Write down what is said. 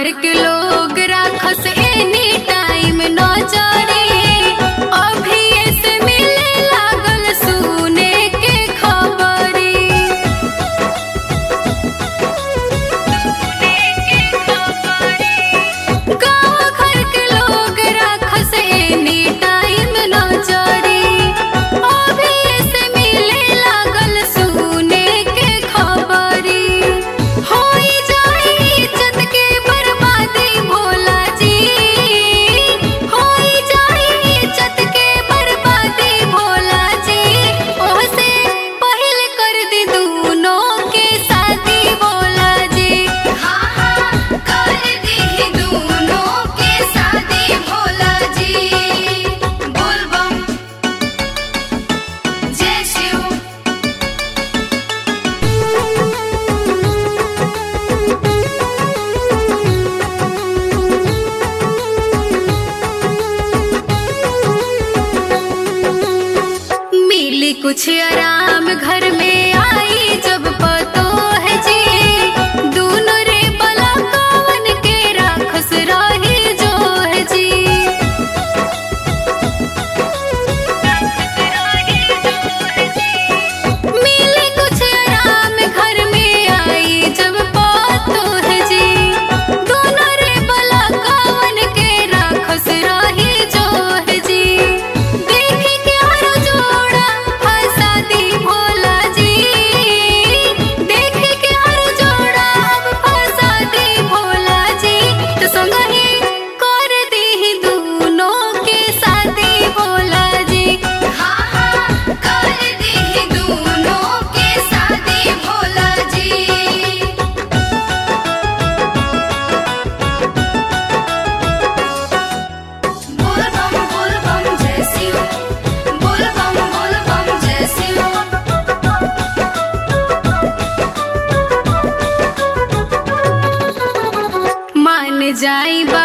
घर के लोग राखस एनी टाइम नजरी, अभी ऐसे मिले लागल सुने के खबरी। गाँव घर के लोग राखस एनी टाइम नजरी, अभी ऐसे मिले लागल सुने के खबरी। होई जाई इज्जत के बर्बादी भोला जी, होई जाई इज्जत के बर्बादी भोला जी। ओहसे पहले कर दी दूनों के शादी भोला जी। हाँ हाँ कर दी दूनों के शादी भोला जी। बोल बम जय शिव। मिली कुछ आराम घर में आई जब पतो है जी, दूनो रे बला कवन के राखस रही जो है जी। मिली कुछ आराम घर में आई जब पतो है जी, दूनो रे बला कवन के राखस रही जो है जी। देखी के हर जोड़ा फंसा दी भोला जी, देखी के हर जोड़ा अब फंसा दी भोला जी। तो संगही कर दी दूनों के शादी भोला जी। हाँ हाँ कर दी दूनों के शादी भोला जी। बोल बम जय शिव। बोल बम जय शिव। मान जाई बा